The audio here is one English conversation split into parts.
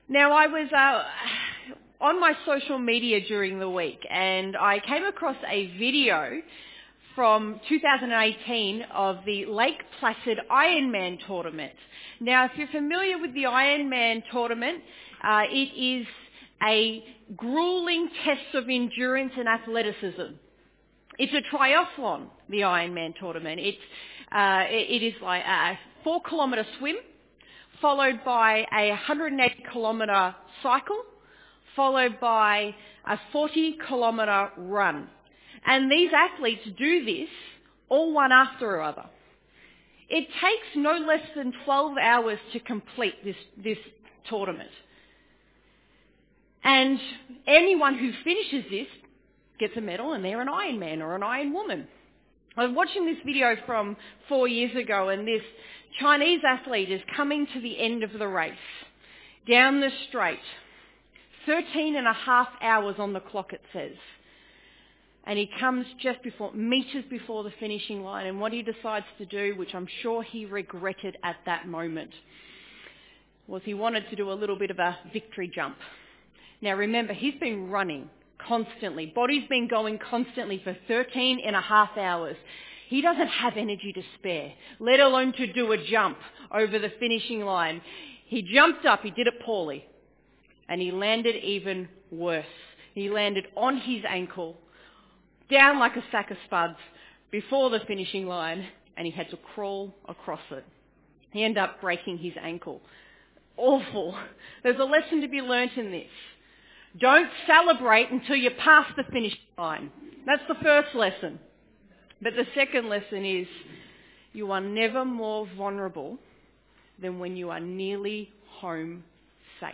Now, I was on my social media during the week and I came across a video from 2018 of the Lake Placid Ironman tournament. Now, if you're familiar with the Ironman tournament, it is a grueling test of endurance and athleticism. It's a triathlon, the Ironman tournament. It is like a 4-kilometre swim, followed by a 180-kilometre cycle, followed by a 40-kilometre run. And these athletes do this all one after another. It takes no less than 12 hours to complete this tournament. And anyone who finishes this gets a medal and they're an Ironman or an Ironwoman. I was watching this video from 4 years ago and this Chinese athlete is coming to the end of the race, down the straight, 13 and a half hours on the clock it says. And he comes just meters before the finishing line, and what he decides to do, which I'm sure he regretted at that moment, was he wanted to do a little bit of a victory jump. Now remember, he's been running constantly. Body's been going constantly for 13 and a half hours. He doesn't have energy to spare, let alone to do a jump over the finishing line. He jumped up, he did it poorly, and he landed even worse. He landed on his ankle, down like a sack of spuds before the finishing line, and he had to crawl across it. He ended up breaking his ankle. Awful. There's a lesson to be learnt in this. Don't celebrate until you pass the finish line. That's the first lesson. But the second lesson is you are never more vulnerable than when you are nearly home safe.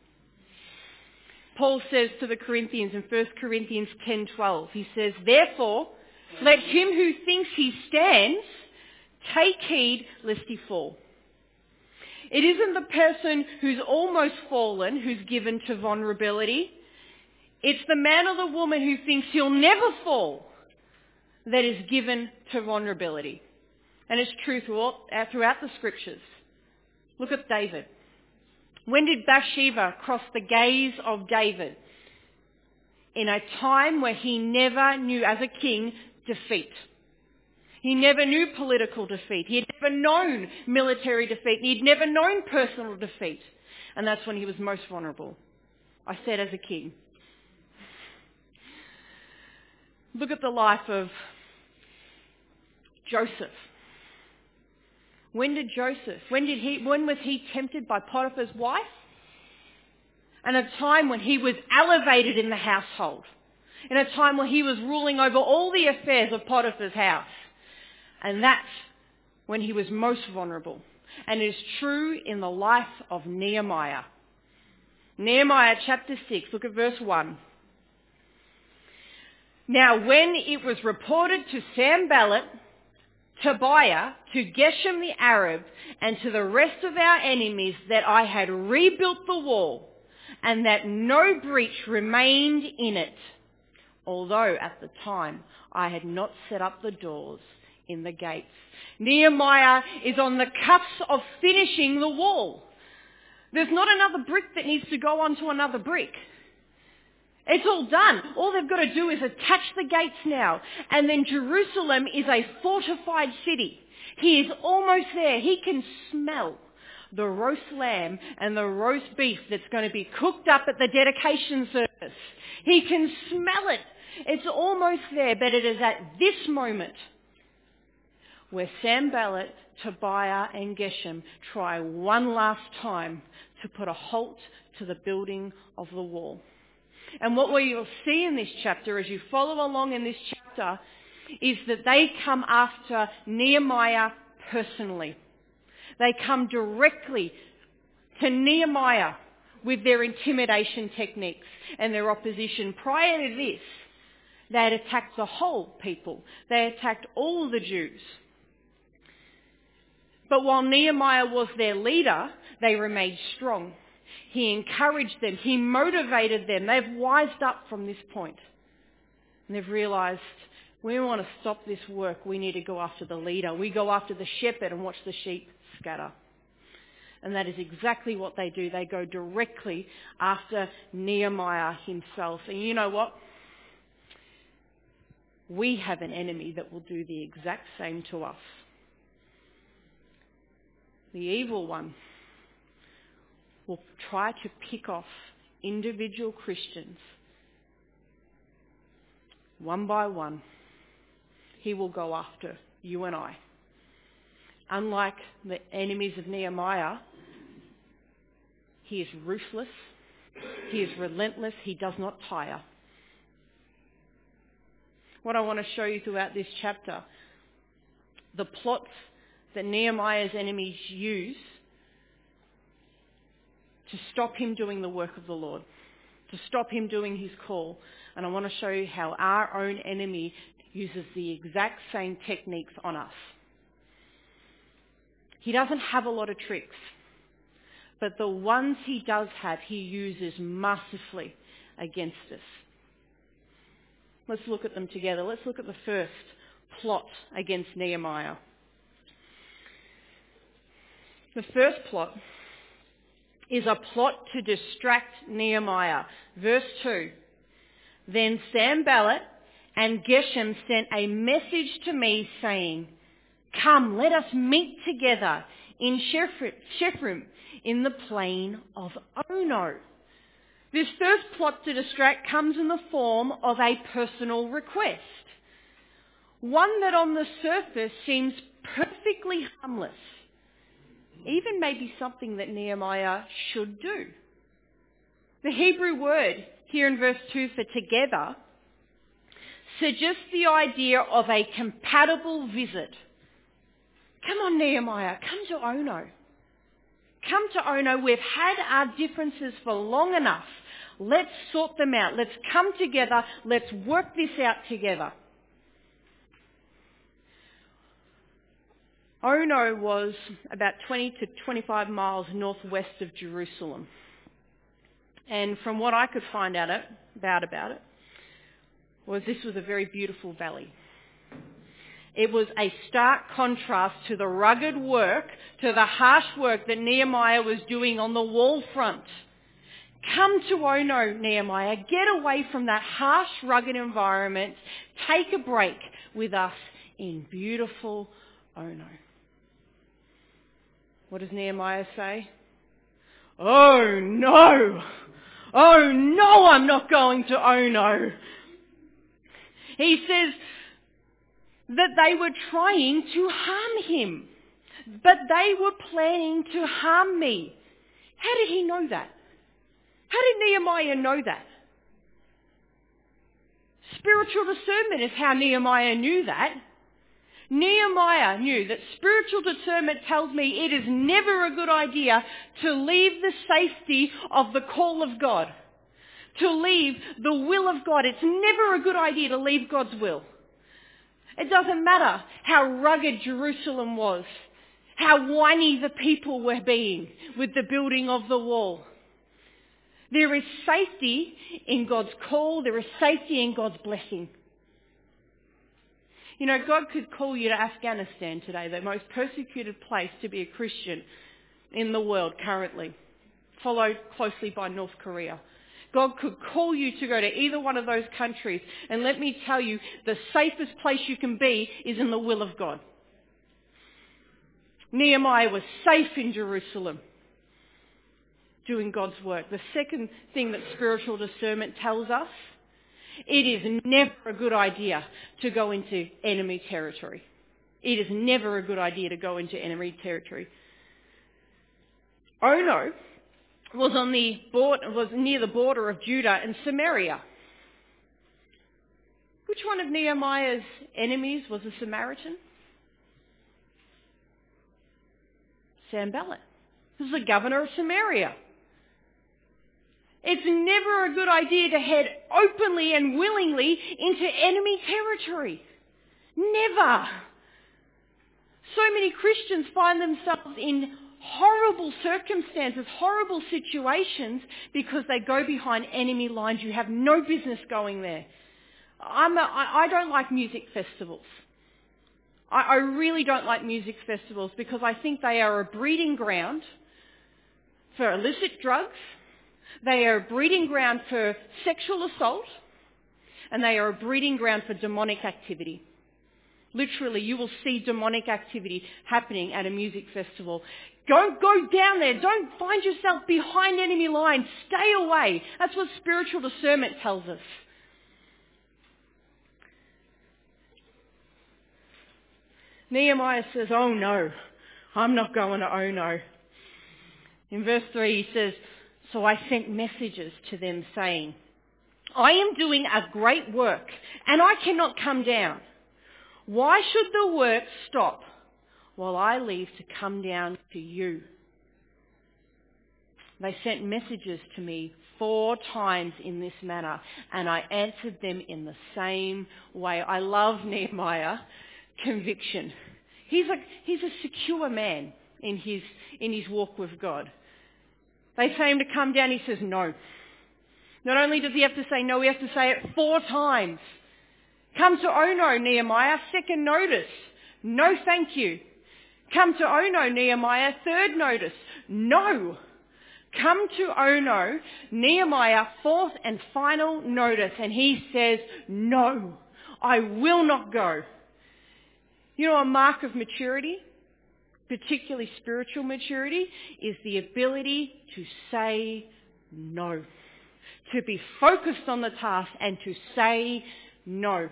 Paul says to the Corinthians in 1 Corinthians 10:12, he says, "Therefore, let him who thinks he stands take heed lest he fall." It isn't the person who's almost fallen who's given to vulnerability. It's the man or the woman who thinks he'll never fall that is given to vulnerability. And it's true throughout the scriptures. Look at David. When did Bathsheba cross the gaze of David? In a time where he never knew, as a king, defeat. He never knew political defeat. He had never known military defeat. He had never known personal defeat. And that's when he was most vulnerable. I said as a king. Look at the life of Joseph. When was he tempted by Potiphar's wife? And a time when he was elevated in the household. In a time when he was ruling over all the affairs of Potiphar's house. And that's when he was most vulnerable. And it is true in the life of Nehemiah. Nehemiah chapter 6, look at verse 1. "Now when it was reported to Sanballat, Tobiah, to Geshem the Arab, and to the rest of our enemies that I had rebuilt the wall, and that no breach remained in it, although at the time I had not set up the doors in the gates." Nehemiah is on the cusp of finishing the wall. There's not another brick that needs to go onto another brick. It's all done. All they've got to do is attach the gates now. And then Jerusalem is a fortified city. He is almost there. He can smell the roast lamb and the roast beef that's going to be cooked up at the dedication service. He can smell it. It's almost there, but it is at this moment where Sanballat, Tobiah and Geshem try one last time to put a halt to the building of the wall. And what we will see in this chapter, as you follow along in this chapter, is that they come after Nehemiah personally. They come directly to Nehemiah with their intimidation techniques and their opposition. Prior to this, they had attacked the whole people. They attacked all the Jews. But while Nehemiah was their leader, they remained strong. He encouraged them. He motivated them. They've wised up from this point. And they've realised, we want to stop this work. We need to go after the leader. We go after the shepherd and watch the sheep scatter. And that is exactly what they do. They go directly after Nehemiah himself. And you know what? We have an enemy that will do the exact same to us. The evil one will try to pick off individual Christians one by one. He will go after you and I. Unlike the enemies of Nehemiah, he is ruthless, he is relentless, he does not tire. What I want to show you throughout this chapter, the plots that Nehemiah's enemies use to stop him doing the work of the Lord, to stop him doing his call. And I want to show you how our own enemy uses the exact same techniques on us. He doesn't have a lot of tricks, but the ones he does have, he uses masterfully against us. Let's look at them together. Let's look at the first plot against Nehemiah. The first plot is a plot to distract Nehemiah. Verse 2. Then Sanballat and Geshem sent a message to me saying, "Come, let us meet together in Sheprim in the plain of Ono." This first plot to distract comes in the form of a personal request. One that on the surface seems perfectly harmless. Even maybe something that Nehemiah should do. The Hebrew word here in verse 2 for together suggests the idea of a compatible visit. Come on, Nehemiah, come to Ono. Come to Ono. We've had our differences for long enough. Let's sort them out. Let's come together. Let's work this out together. Ono was about 20 to 25 miles northwest of Jerusalem. And from what I could find out about it, was this was a very beautiful valley. It was a stark contrast to the rugged work, to the harsh work that Nehemiah was doing on the wall front. Come to Ono, Nehemiah. Get away from that harsh, rugged environment. Take a break with us in beautiful Ono. What does Nehemiah say? Oh no! Oh no, I'm not going to Ono. He says that they were trying to harm him, but they were planning to harm me. How did he know that? How did Nehemiah know that? Spiritual discernment is how Nehemiah knew that. Nehemiah knew that spiritual discernment tells me it is never a good idea to leave the safety of the call of God, to leave the will of God. It's never a good idea to leave God's will. It doesn't matter how rugged Jerusalem was, how whiny the people were being with the building of the wall. There is safety in God's call. There is safety in God's blessing. You know, God could call you to Afghanistan today, the most persecuted place to be a Christian in the world currently, followed closely by North Korea. God could call you to go to either one of those countries, and let me tell you, the safest place you can be is in the will of God. Nehemiah was safe in Jerusalem, doing God's work. The second thing that spiritual discernment tells us, it is never a good idea to go into enemy territory. It is never a good idea to go into enemy territory. Ono was near the border of Judah and Samaria. Which one of Nehemiah's enemies was a Samaritan? Sanballat. He was the governor of Samaria. It's never a good idea to head openly and willingly into enemy territory. Never. So many Christians find themselves in horrible circumstances, horrible situations, because they go behind enemy lines. You have no business going there. I don't like music festivals. I really don't like music festivals because I think they are a breeding ground for illicit drugs. They are a breeding ground for sexual assault. And they are a breeding ground for demonic activity. Literally, you will see demonic activity happening at a music festival. Don't go down there. Don't find yourself behind enemy lines. Stay away. That's what spiritual discernment tells us. Nehemiah says, oh no, I'm not going to oh no. In verse 3 he says, so I sent messages to them saying, I am doing a great work and I cannot come down. Why should the work stop while I leave to come down to you? They sent messages to me 4 times in this manner, and I answered them in the same way. I love Nehemiah. Conviction. He's a secure man in his walk with God. They say him to come down, he says no. Not only does he have to say no, he has to say it 4 times. Come to Ono, Nehemiah, 2nd notice. No thank you. Come to Ono, Nehemiah, 3rd notice. No. Come to Ono, Nehemiah, 4th and final notice. And he says, no, I will not go. You know, a mark of maturity, particularly spiritual maturity, is the ability to say no. To be focused on the task and to say no.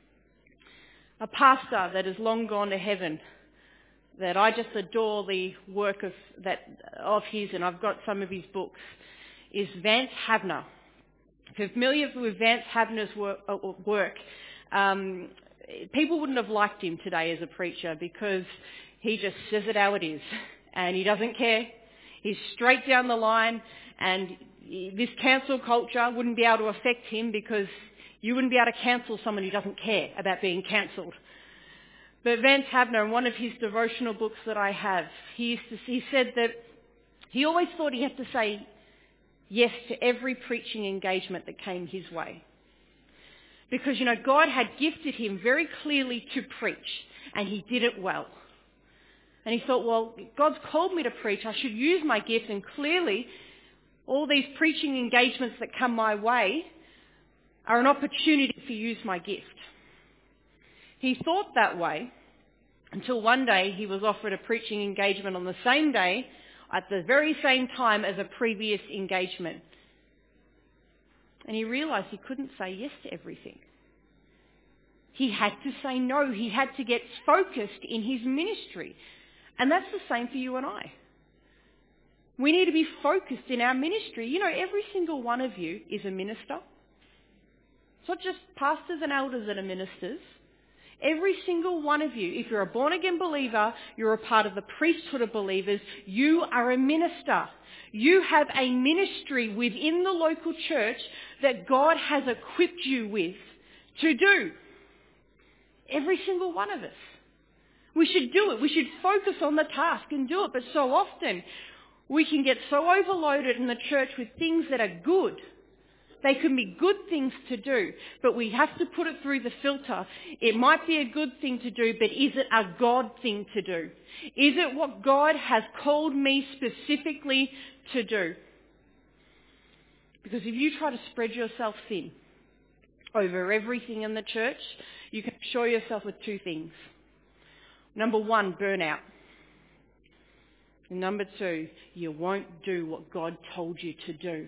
A pastor that has long gone to heaven, that I just adore the work of his, and I've got some of his books, is Vance Havner. If you're familiar with Vance Havner's work, people wouldn't have liked him today as a preacher because he just says it how it is, and he doesn't care. He's straight down the line, and this cancel culture wouldn't be able to affect him because you wouldn't be able to cancel someone who doesn't care about being cancelled. But Vance Havner, in one of his devotional books that I have, he said that he always thought he had to say yes to every preaching engagement that came his way. Because, you know, God had gifted him very clearly to preach, and he did it well. And he thought, well, God's called me to preach, I should use my gift, and clearly all these preaching engagements that come my way are an opportunity to use my gift. He thought that way until one day he was offered a preaching engagement on the same day at the very same time as a previous engagement. And he realised he couldn't say yes to everything. He had to say no. He had to get focused in his ministry. And that's the same for you and I. We need to be focused in our ministry. You know, every single one of you is a minister. It's not just pastors and elders that are ministers. Every single one of you, if you're a born-again believer, you're a part of the priesthood of believers, you are a minister. You have a ministry within the local church that God has equipped you with to do. Every single one of us. We should do it. We should focus on the task and do it. But so often we can get so overloaded in the church with things that are good. They can be good things to do, but we have to put it through the filter. It might be a good thing to do, but is it a God thing to do? Is it what God has called me specifically to do? Because if you try to spread yourself thin over everything in the church, you can assure yourself with 2 things. Number 1, burnout. And number 2, you won't do what God told you to do.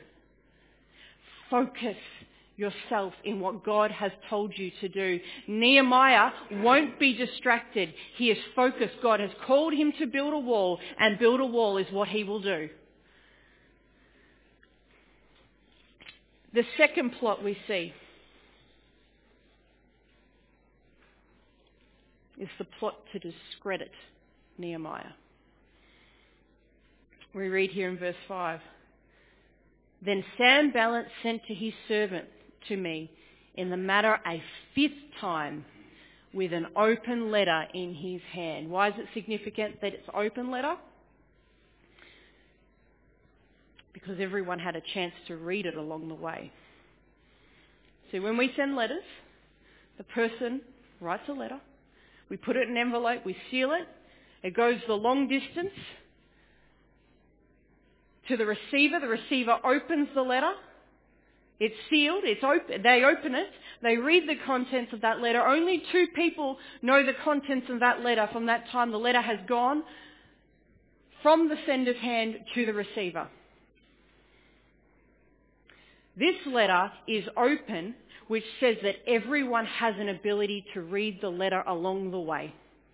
Focus yourself in what God has told you to do. Nehemiah won't be distracted. He is focused. God has called him to build a wall, and build a wall is what he will do. The second plot we see is the plot to discredit Nehemiah. We read here in verse 5. Then Sanballat sent to his servant to me in the matter a 5th time with an open letter in his hand. Why is it significant that it's open letter? Because everyone had a chance to read it along the way. So when we send letters, the person writes a letter, we put it in an envelope, we seal it, it goes the long distance. to the receiver. The receiver opens the letter. It's sealed. It's open. They open it. They read the contents of that letter. Only 2 people know the contents of that letter from that time the letter has gone from the sender's hand to the receiver. This letter is open, which says that everyone has an ability to read the letter along the way.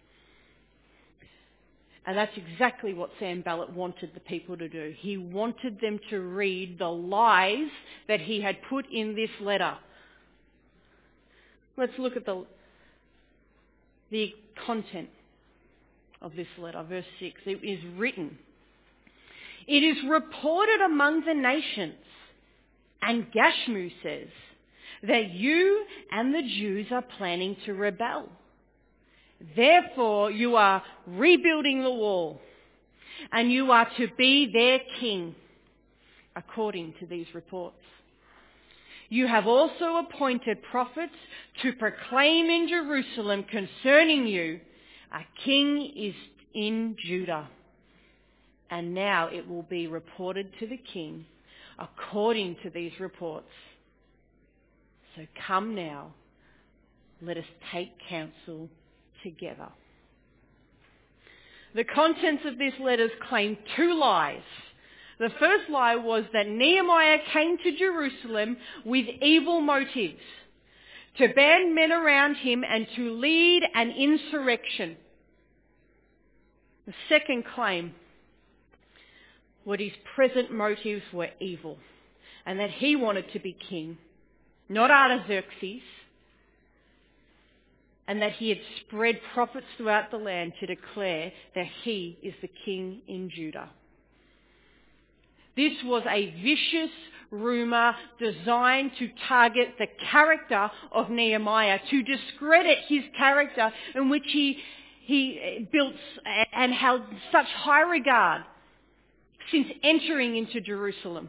And that's exactly what Sanballat wanted the people to do. He wanted them to read the lies that he had put in this letter. Let's look at the content of this letter, verse 6. It is written, "It is reported among the nations," and Gashmu says, "that you and the Jews are planning to rebel. Therefore, you are rebuilding the wall, and you are to be their king, according to these reports. You have also appointed prophets to proclaim in Jerusalem concerning you, a king is in Judah. And now it will be reported to the king, according to these reports. So come now, let us take counsel together." The contents of this letter claim 2 lies. The first lie was that Nehemiah came to Jerusalem with evil motives, to band men around him and to lead an insurrection. The second claim was his present motives were evil, and that he wanted to be king, not Artaxerxes, and that he had spread prophets throughout the land to declare that he is the king in Judah. This was a vicious rumour designed to target the character of Nehemiah, to discredit his character in which he built and held such high regard since entering into Jerusalem.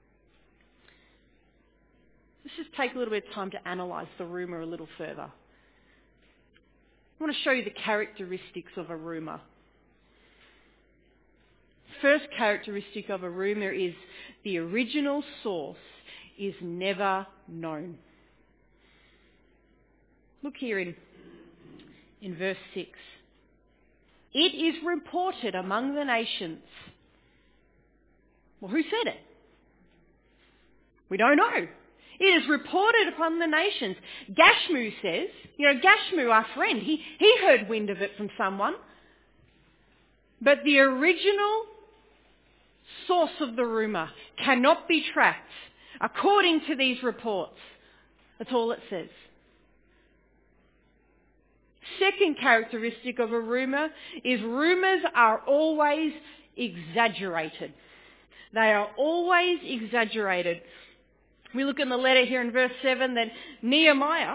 Let's just take a little bit of time to analyse the rumour a little further. I want to show you the characteristics of a rumour. First characteristic of a rumour is the original source is never known. Look here in verse 6. It is reported among the nations. Well, who said it? We don't know. It is reported upon the nations. Gashmu says, Gashmu, our friend, he heard wind of it from someone. But the original source of the rumour cannot be tracked according to these reports. That's all it says. Second characteristic of a rumour is rumours are always exaggerated. They are always exaggerated. We look in the letter here in verse 7 that Nehemiah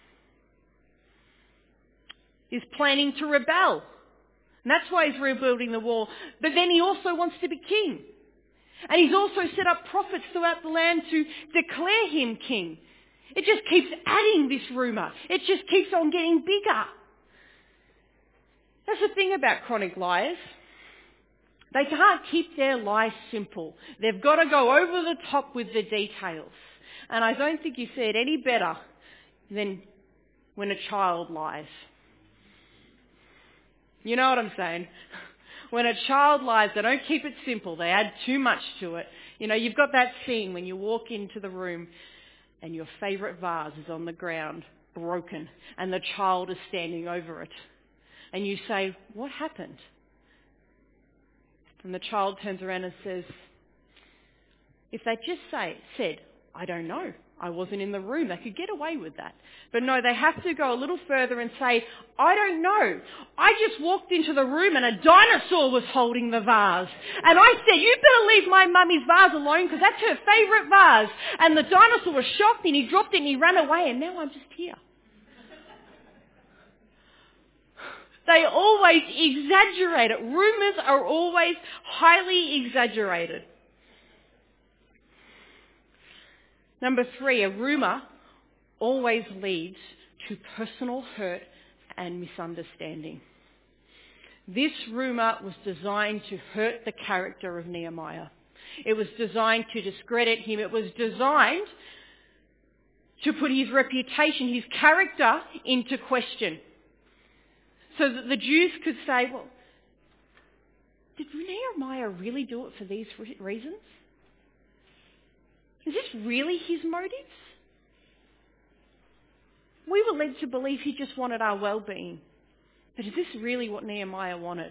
is planning to rebel. And that's why he's rebuilding the wall. But then he also wants to be king. And he's also set up prophets throughout the land to declare him king. It just keeps adding this rumour. It just keeps on getting bigger. That's the thing about chronic liars. They can't keep their lies simple. They've got to go over the top with the details. And I don't think you see it any better than when a child lies. You know what I'm saying? When a child lies, they don't keep it simple. They add too much to it. You've got that scene when you walk into the room and your favourite vase is on the ground, broken, and the child is standing over it. And you say, "What happened?" And the child turns around and says, if they just said, "I don't know, I wasn't in the room," they could get away with that. But no, they have to go a little further and say, "I don't know. I just walked into the room and a dinosaur was holding the vase. And I said, 'You better leave my mummy's vase alone because that's her favourite vase.' And the dinosaur was shocked and he dropped it and he ran away and now I'm just here." They always exaggerate it. Rumours are always highly exaggerated. Number 3, a rumour always leads to personal hurt and misunderstanding. This rumour was designed to hurt the character of Nehemiah. It was designed to discredit him. It was designed to put his reputation, his character into question. So that the Jews could say, well, did Nehemiah really do it for these reasons? Is this really his motives? We were led to believe he just wanted our well-being. But is this really what Nehemiah wanted?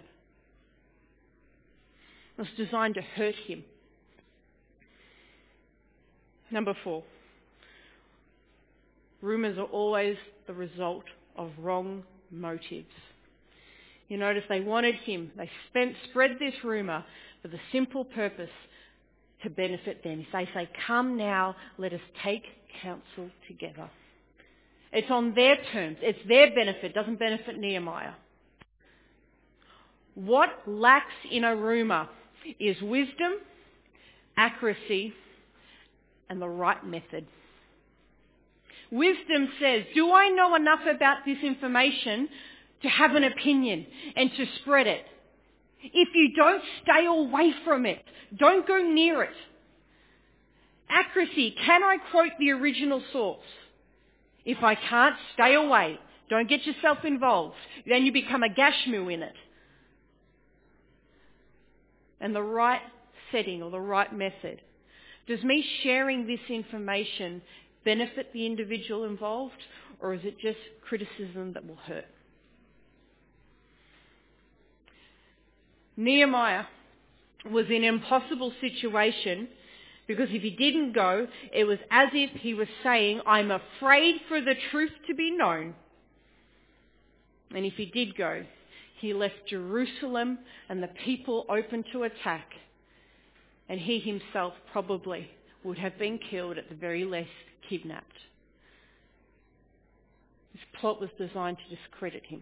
It was designed to hurt him. Number 4. Rumours are always the result of wrong motives. You notice they wanted him. They spread this rumour for the simple purpose to benefit them. If they say, come now, let us take counsel together. It's on their terms. It's their benefit. It doesn't benefit Nehemiah. What lacks in a rumour is wisdom, accuracy, and the right method. Wisdom says, do I know enough about this information to have an opinion and to spread it? If you don't, stay away from it. Don't go near it. Accuracy, can I quote the original source? If I can't, stay away. Don't get yourself involved. Then you become a gashmu in it. And the right setting or the right method. Does me sharing this information benefit the individual involved, or is it just criticism that will hurt? Nehemiah was in an impossible situation because if he didn't go, it was as if he was saying, I'm afraid for the truth to be known. And if he did go, he left Jerusalem and the people open to attack. And he himself probably would have been killed, at the very least kidnapped. This plot was designed to discredit him.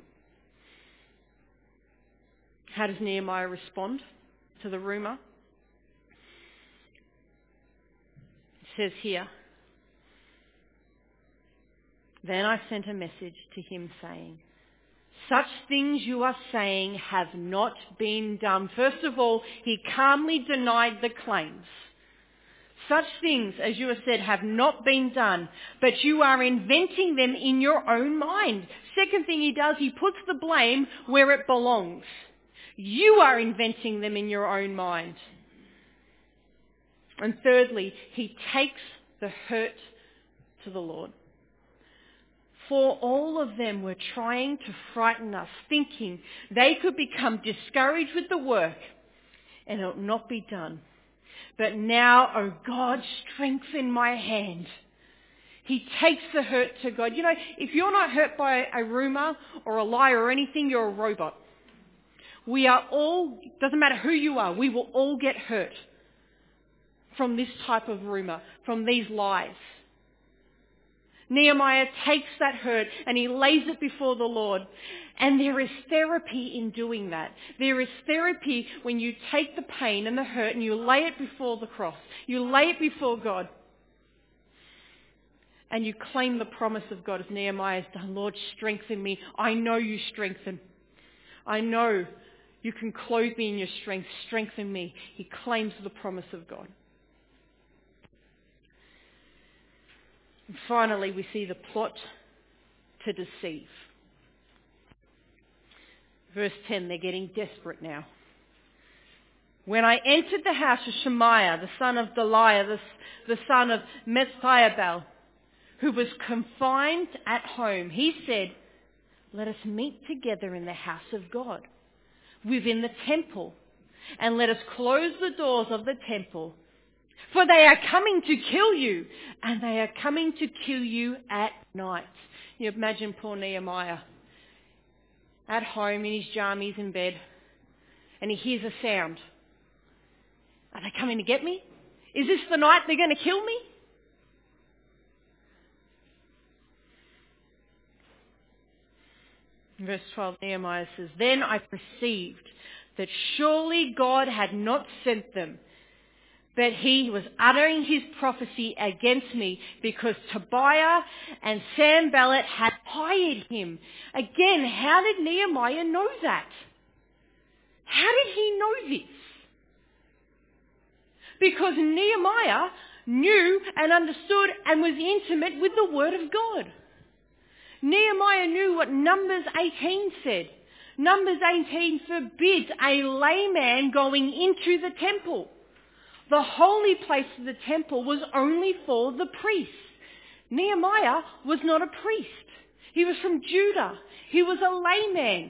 How does Nehemiah respond to the rumour? It says here, then I sent a message to him saying, such things you are saying have not been done. First of all, he calmly denied the claims. Such things, as you have said, have not been done, but you are inventing them in your own mind. Second thing he does, he puts the blame where it belongs. You are inventing them in your own mind. And thirdly, he takes the hurt to the Lord. For all of them were trying to frighten us, thinking they could become discouraged with the work and it will not be done. But now, O God, strengthen my hand. He takes the hurt to God. You know, if you're not hurt by a rumour or a lie or anything, you're a robot. We are all, doesn't matter who you are, we will all get hurt from this type of rumour, from these lies. Nehemiah takes that hurt and he lays it before the Lord. And there is therapy in doing that. There is therapy when you take the pain and the hurt and you lay it before the cross. You lay it before God. And you claim the promise of God as Nehemiah has done. Lord, strengthen me. I know you strengthen. I know you can clothe me in your strength. Strengthen me. He claims the promise of God. And finally, we see the plot to deceive. Verse 10, they're getting desperate now. When I entered the house of Shemaiah, the son of Delaiah, the son of Methiabel, who was confined at home, he said, let us meet together in the house of God, within the temple, and let us close the doors of the temple. For they are coming to kill you, and they are coming to kill you at night. You imagine poor Nehemiah at home in his jammies in bed, and he hears a sound. Are they coming to get me? Is this the night they're going to kill me? In verse 12, Nehemiah says, then I perceived that surely God had not sent them, but he was uttering his prophecy against me because Tobiah and Sanballat had hired him. Again, how did Nehemiah know that? How did he know this? Because Nehemiah knew and understood and was intimate with the Word of God. Nehemiah knew what Numbers 18 said. Numbers 18 forbids a layman going into the temple. The holy place of the temple was only for the priests. Nehemiah was not a priest. He was from Judah. He was a layman.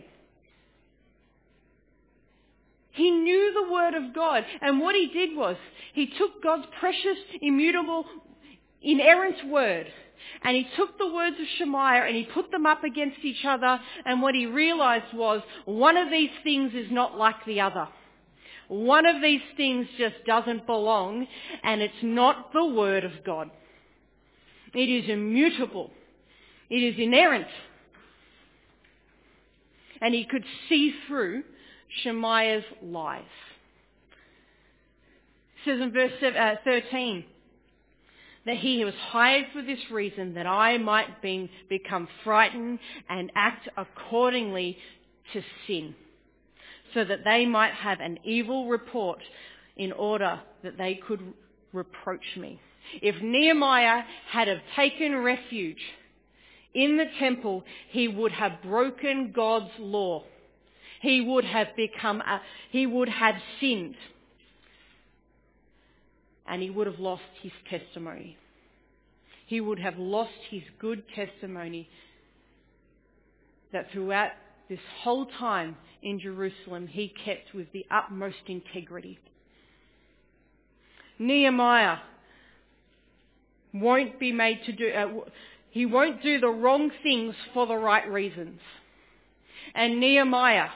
He knew the Word of God, and what he did was he took God's precious, immutable, inerrant Word, and he took the words of Shemaiah and he put them up against each other, and what he realized was one of these things is not like the other. One of these things just doesn't belong, and it's not the Word of God. It is immutable. It is inerrant. And he could see through Shemaiah's lies. It says in verse 13, that he was hired for this reason, that I might become frightened and act accordingly to sin, so that they might have an evil report in order that they could reproach me. If Nehemiah had have taken refuge in the temple, he would have broken God's law. He would have sinned. And he would have lost his testimony. He would have lost his good testimony that throughout this whole time in Jerusalem he kept with the utmost integrity. Nehemiah won't be made to do, he won't do the wrong things for the right reasons. And Nehemiah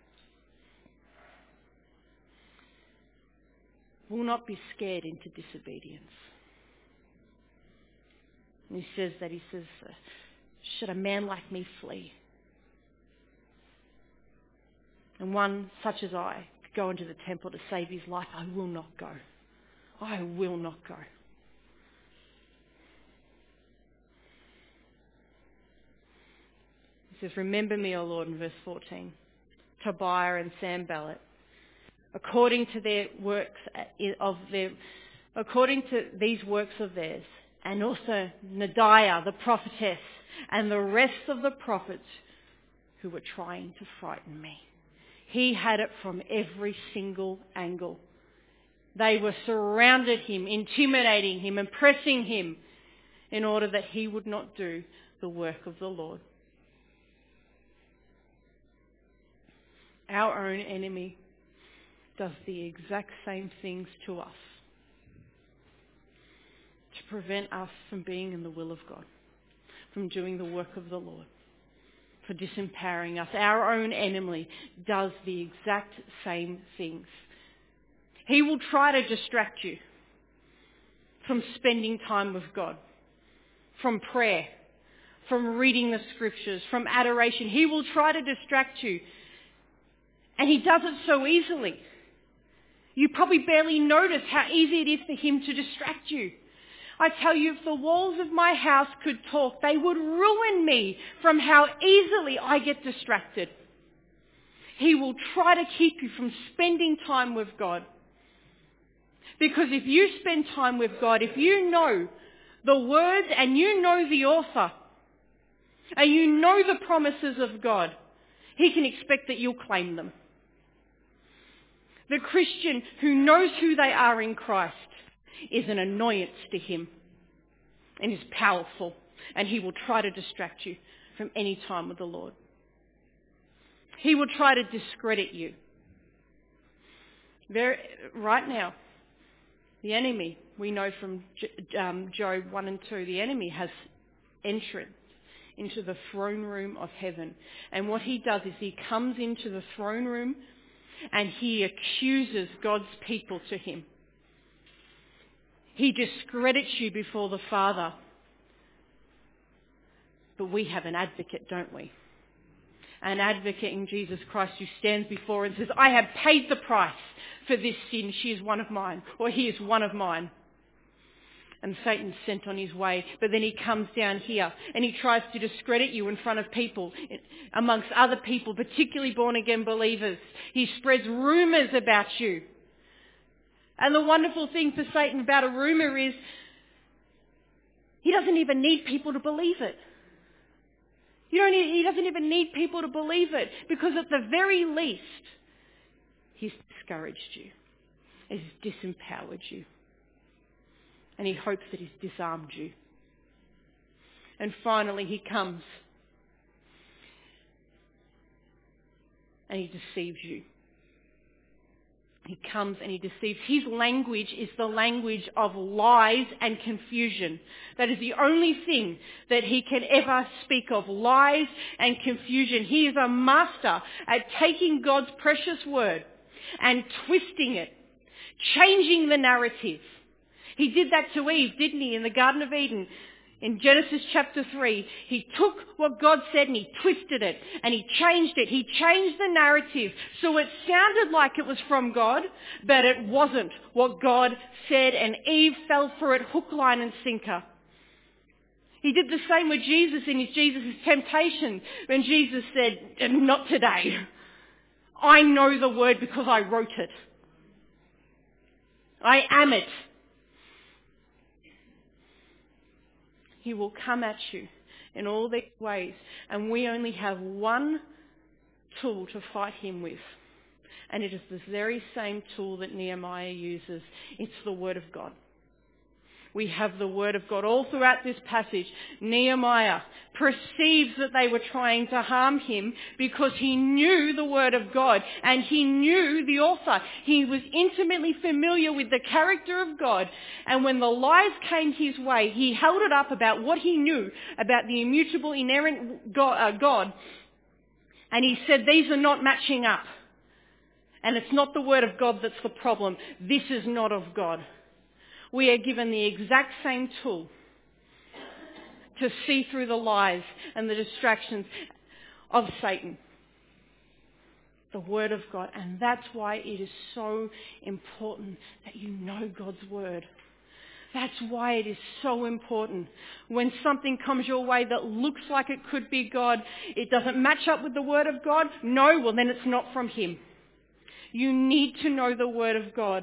will not be scared into disobedience. And he says, should a man like me flee? And one such as I could go into the temple to save his life, I will not go. I will not go. He says, remember me, O Lord, in verse 14. Tobiah and Sanballat, according to their works according to these works of theirs, and also Nadiah, the prophetess, and the rest of the prophets who were trying to frighten me. He had it from every single angle. They were surrounded him, intimidating him, and pressing him in order that he would not do the work of the Lord. Our own enemy does the exact same things to us to prevent us from being in the will of God, from doing the work of the Lord, for disempowering us. Our own enemy does the exact same things. He will try to distract you from spending time with God, from prayer, from reading the scriptures, from adoration. He will try to distract you. And he does it so easily. You probably barely notice how easy it is for him to distract you. I tell you, if the walls of my house could talk, they would ruin me from how easily I get distracted. He will try to keep you from spending time with God. Because if you spend time with God, if you know the words and you know the author, and you know the promises of God, he can expect that you'll claim them. The Christian who knows who they are in Christ is an annoyance to him and is powerful, and he will try to distract you from any time with the Lord. He will try to discredit you. Right now, the enemy, we know from Job 1 and 2, the enemy has entrance into the throne room of heaven. And what he does is he comes into the throne room and he accuses God's people to him. He discredits you before the Father. But we have an advocate, don't we? An advocate in Jesus Christ who stands before and says, I have paid the price for this sin. She is one of mine, or he is one of mine. And Satan's sent on his way, but then he comes down here and he tries to discredit you in front of people, amongst other people, particularly born-again believers. He spreads rumours about you, And the wonderful thing for Satan about a rumor is he doesn't even need people to believe it. He doesn't even need people to believe it, because at the very least, he's discouraged you. He's disempowered you. And he hopes that he's disarmed you. And finally he comes and he deceives you. He comes and he deceives. His language is the language of lies and confusion. That is the only thing that he can ever speak of, lies and confusion. He is a master at taking God's precious word and twisting it, changing the narrative. He did that to Eve, didn't he, in the Garden of Eden? In Genesis chapter 3, he took what God said and he twisted it and he changed it. He changed the narrative so it sounded like it was from God, but it wasn't what God said, and Eve fell for it hook, line and sinker. He did the same with Jesus in Jesus' temptation when Jesus said, "Not today. I know the word because I wrote it. I am it." He will come at you in all these ways, and we only have one tool to fight him with, and it is the very same tool that Nehemiah uses. It's the Word of God. We have the Word of God all throughout this passage. Nehemiah perceives that they were trying to harm him because he knew the Word of God and he knew the author. He was intimately familiar with the character of God, and when the lies came his way, he held it up about what he knew about the immutable, inerrant God, and he said, "These are not matching up. And it's not the Word of God that's the problem. This is not of God." We are given the exact same tool to see through the lies and the distractions of Satan. The Word of God. And that's why it is so important that you know God's Word. That's why it is so important. When something comes your way that looks like it could be God, it doesn't match up with the Word of God. No, well then it's not from Him. You need to know the Word of God,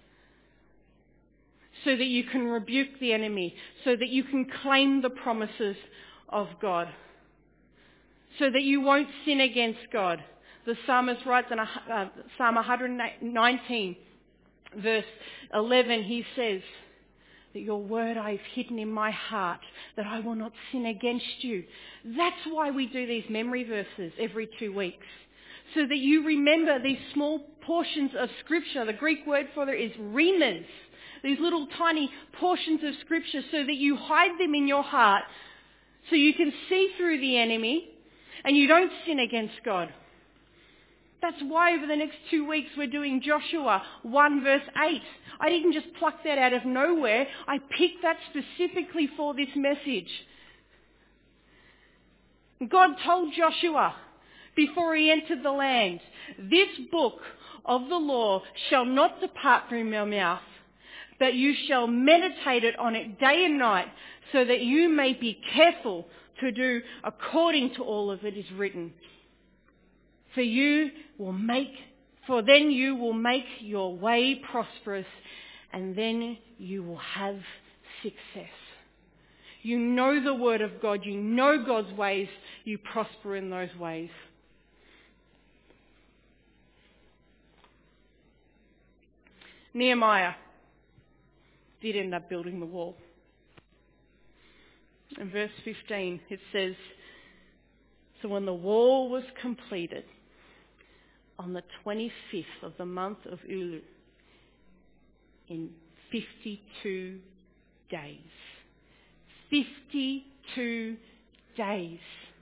so that you can rebuke the enemy, so that you can claim the promises of God, so that you won't sin against God. The psalmist writes in Psalm 119, verse 11, he says, that your word I've hidden in my heart, that I will not sin against you. That's why we do these memory verses every 2 weeks, so that you remember these small portions of Scripture. The Greek word for it is rhemas. These little tiny portions of Scripture, so that you hide them in your heart so you can see through the enemy and you don't sin against God. That's why over the next 2 weeks we're doing Joshua 1 verse 8. I didn't just pluck that out of nowhere. I picked that specifically for this message. God told Joshua before he entered the land, "This book of the law shall not depart from your mouth, but you shall meditate it on it day and night, so that you may be careful to do according to all of it is written. For then you will make your way prosperous, and then you will have success." You know the Word of God, you know God's ways, you prosper in those ways. Nehemiah did end up building the wall. In verse 15 it says, "So when the wall was completed on the 25th of the month of Ulu, in 52 days." 52 days.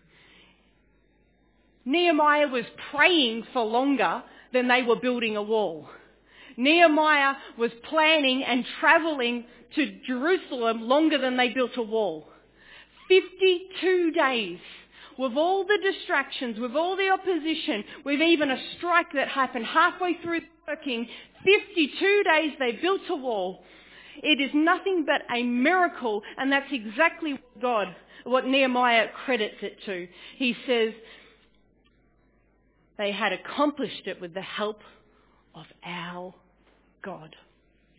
Nehemiah was praying for longer than they were building a wall. Nehemiah was planning and travelling to Jerusalem longer than they built a wall. 52 days. With all the distractions, with all the opposition, with even a strike that happened halfway through the working, 52 days they built a wall. It is nothing but a miracle, and that's exactly what Nehemiah credits it to. He says they had accomplished it with the help of our God.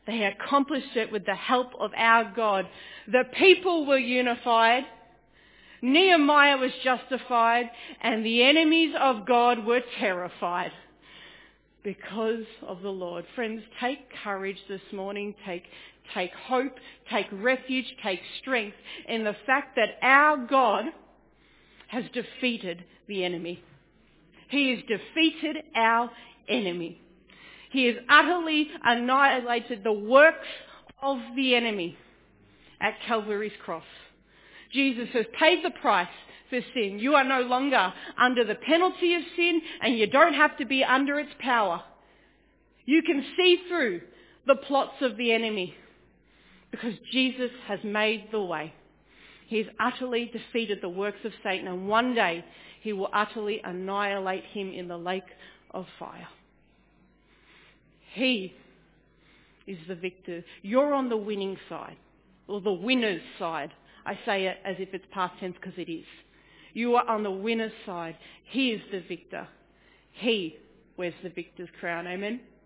They accomplished it with the help of our God. The people were unified. Nehemiah was justified, and the enemies of God were terrified because of the Lord. Friends, take courage this morning. Take hope, take refuge, take strength in the fact that our God has defeated the enemy. He has defeated our enemy. He has utterly annihilated the works of the enemy at Calvary's cross. Jesus has paid the price for sin. You are no longer under the penalty of sin, and you don't have to be under its power. You can see through the plots of the enemy because Jesus has made the way. He has utterly defeated the works of Satan, and one day he will utterly annihilate him in the lake of fire. He is the victor. You're on the winning side, or the winner's side. I say it as if it's past tense because it is. You are on the winner's side. He is the victor. He wears the victor's crown. Amen.